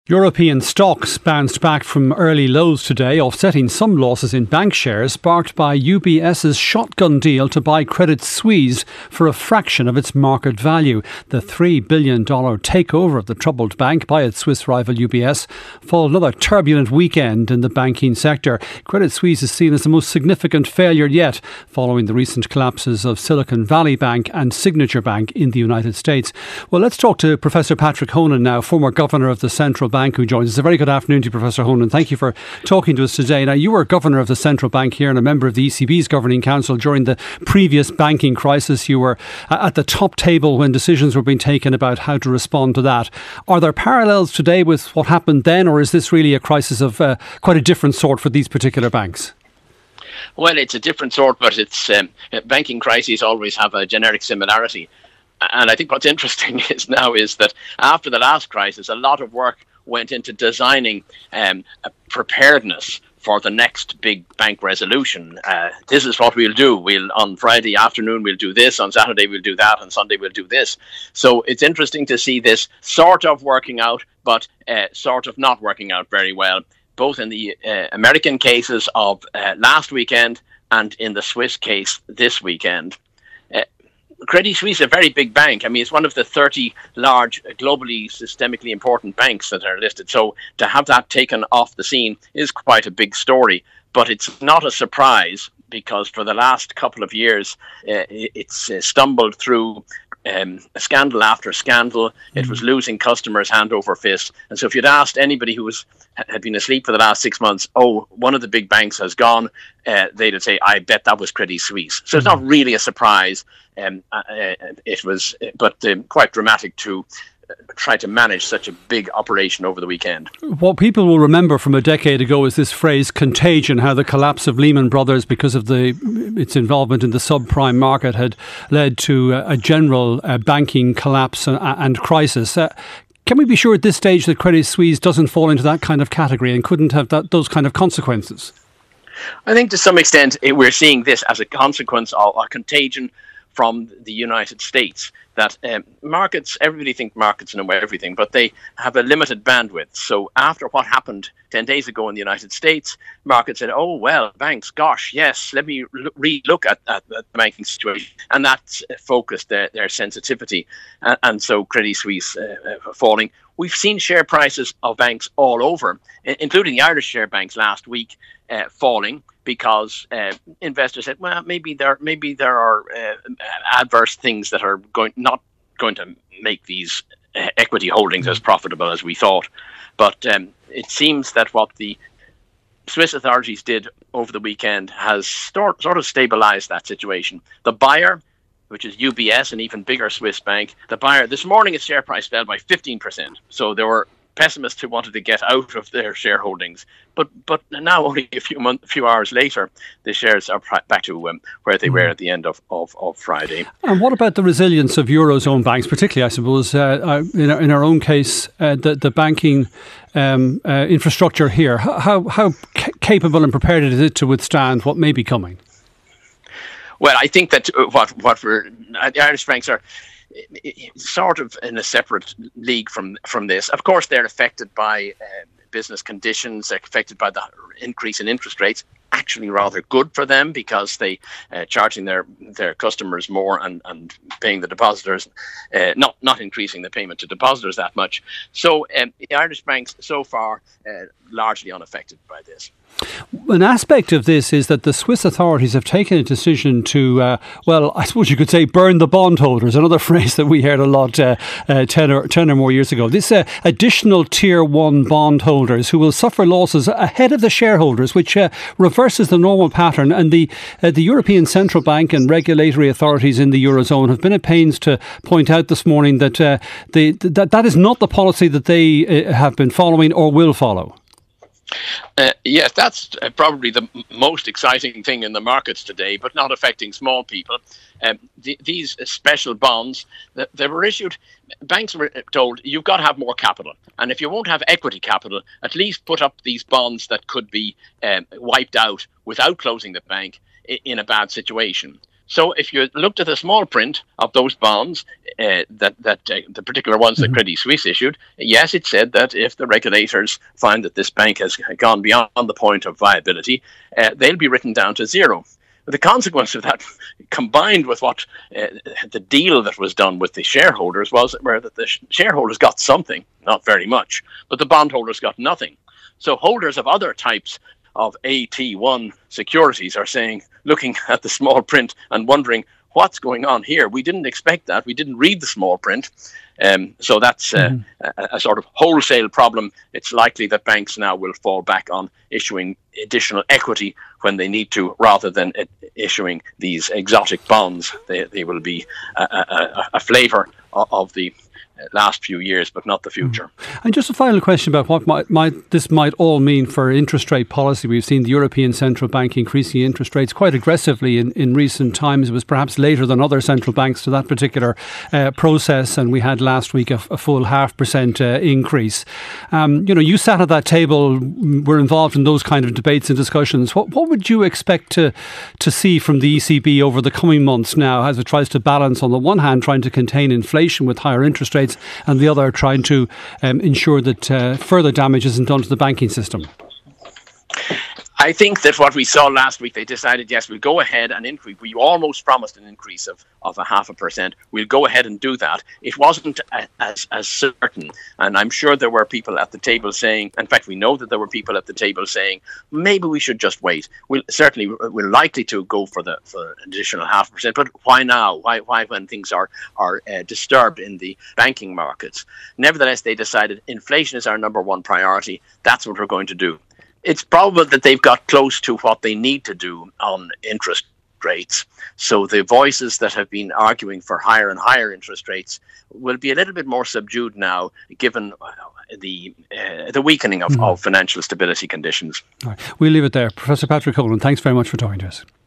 European stocks bounced back from early lows today, offsetting some losses in bank shares, sparked by UBS's shotgun deal to buy Credit Suisse for a fraction of its market value. The $3 billion takeover of the troubled bank by its Swiss rival UBS followed another turbulent weekend in the banking sector. Credit Suisse is seen as the most significant failure yet, following the recent collapses of Silicon Valley Bank and Signature Bank in the United States. Well, let's talk to Professor Patrick Honan now, former governor of the Central Bank, who joins us. A very good afternoon to you, Professor Honan. Thank you for talking to us today. Now, you were governor of the Central Bank here and a member of the ECB's Governing Council during the previous banking crisis. You were at the top table when decisions were being taken about how to respond to that. Are there parallels today with what happened then, or is this really a crisis of quite a different sort for these particular banks? Well, it's a different sort, but it's banking crises always have a generic similarity. And I think what's interesting is that after the last crisis, a lot of work went into designing a preparedness for the next big bank resolution. This is what we'll do. On Friday afternoon, we'll do this. On Saturday, we'll do that. On Sunday, we'll do this. So it's interesting to see this sort of working out, but sort of not working out very well, both in the American cases of last weekend and in the Swiss case this weekend. Credit Suisse is a very big bank. I mean, it's one of the 30 large, globally systemically important banks that are listed. So to have that taken off the scene is quite a big story. But it's not a surprise, because for the last couple of years, it's stumbled through scandal after scandal. It was losing customers hand over fist. And so if you'd asked anybody who had been asleep for the last 6 months, one of the big banks has gone, they'd say, I bet that was Credit Suisse. So it's not really a surprise. It was quite dramatic to try to manage such a big operation over the weekend. What people will remember from a decade ago is this phrase contagion, how the collapse of Lehman Brothers, because of its involvement in the subprime market, had led to a general banking collapse and crisis. Can we be sure at this stage that Credit Suisse doesn't fall into that kind of category and couldn't have those kind of consequences? I think to some extent we're seeing this as a consequence of a contagion from the United States, that everybody thinks markets know everything, but they have a limited bandwidth. So after what happened 10 days ago in the United States, markets said, oh, well, banks, gosh, yes, let me re-look at the banking situation. And that focused their sensitivity. And so Credit Suisse falling. We've seen share prices of banks all over, including the Irish share banks last week, falling, because investors said, well, maybe there are adverse things that are not going to make these equity holdings as profitable as we thought. But it seems that what the Swiss authorities did over the weekend has sort of stabilized that situation. The buyer, which is UBS, an even bigger Swiss bank, the buyer, this morning its share price fell by 15%. So there were pessimists who wanted to get out of their shareholdings, but now only a few hours later, the shares are back to where they were at the end of Friday. And what about the resilience of Eurozone banks, particularly, I suppose, in our own case, the banking infrastructure here? How capable and prepared is it to withstand what may be coming? Well, I think that the Irish banks are sort of in a separate league from this. Of course, they're affected by business conditions. They're affected by the increase in interest rates. Actually rather good for them, because they charging their customers more and paying the depositors, not increasing the payment to depositors that much. So the Irish banks so far largely unaffected by this. An aspect of this is that the Swiss authorities have taken a decision to, I suppose you could say, burn the bondholders, another phrase that we heard a lot 10 or more years ago. This additional Tier 1 bondholders who will suffer losses ahead of the shareholders, which reverses the normal pattern. And the European Central Bank and regulatory authorities in the Eurozone have been at pains to point out this morning that that is not the policy that they have been following or will follow. Yes, that's probably the most exciting thing in the markets today, but not affecting small people. These special bonds, they were issued, banks were told, you've got to have more capital. And if you won't have equity capital, at least put up these bonds that could be wiped out without closing the bank in a bad situation. So if you looked at the small print of those bonds, the particular ones that Credit Suisse issued, yes, it said that if the regulators find that this bank has gone beyond the point of viability, they'll be written down to zero. The consequence of that, combined with what the deal that was done with the shareholders, was that the shareholders got something, not very much, but the bondholders got nothing. So holders of other types of AT1 securities are saying, looking at the small print and wondering what's going on here. We didn't expect that. We didn't read the small print. So that's a sort of wholesale problem. It's likely that banks now will fall back on issuing additional equity when they need to, rather than issuing these exotic bonds. They will be a flavour of the last few years, but not the future. And just a final question about what this might all mean for interest rate policy. We've seen the European Central Bank increasing interest rates quite aggressively in recent times. It was perhaps later than other central banks to that particular process, and we had last week a full 0.5% increase. You sat at that table, were involved in those kind of debates and discussions. What would you expect to see from the ECB over the coming months now, as it tries to balance, on the one hand, trying to contain inflation with higher interest rates, and the other trying to ensure that further damage isn't done to the banking system? I think that what we saw last week, they decided, yes, we'll go ahead and increase. We almost promised an increase of 0.5%. We'll go ahead and do that. It wasn't as certain. And I'm sure there were people at the table saying, in fact, we know that there were people at the table saying, maybe we should just wait. We're likely to go for an additional 0.5%, but why now? Why when things are disturbed in the banking markets? Nevertheless, they decided inflation is our number one priority. That's what we're going to do. It's probable that they've got close to what they need to do on interest rates. So the voices that have been arguing for higher and higher interest rates will be a little bit more subdued now, given the weakening of financial stability conditions. All right. We'll leave it there. Professor Patrick Holan, thanks very much for talking to us.